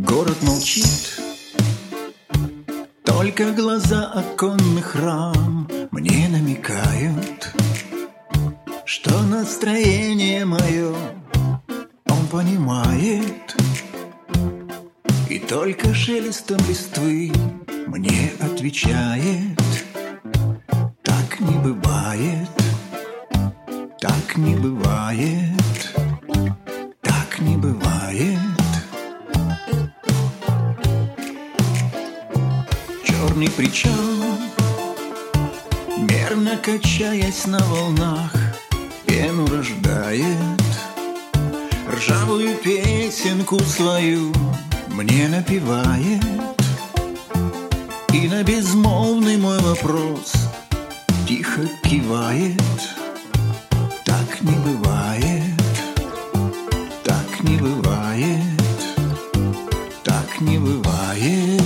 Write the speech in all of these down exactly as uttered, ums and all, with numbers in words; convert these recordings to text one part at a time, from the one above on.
Город молчит, только глаза оконных рам мне намекают, что настроение мое он понимает. И только шелестом листвы мне отвечает: так не бывает, так не бывает, так не бывает. Черный причал, мерно качаясь на волнах, пену рождает. Ржавую песенку свою мне напевает. И на безмолвный мой вопрос тихо кивает: так не бывает, так не бывает, так не бывает.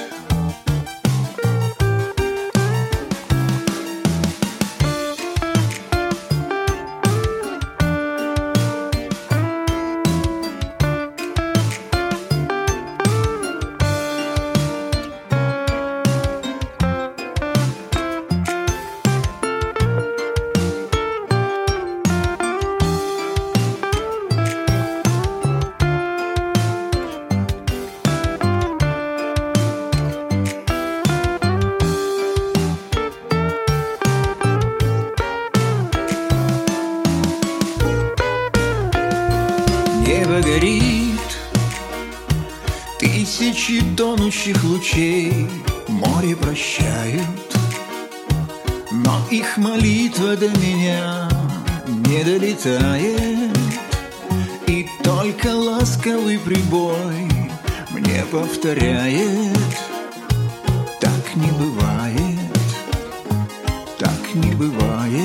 Небо горит, тысячи тонущих лучей море прощают, но их молитва до меня не долетает. И только ласковый прибой мне повторяет: так не бывает, так не бывает.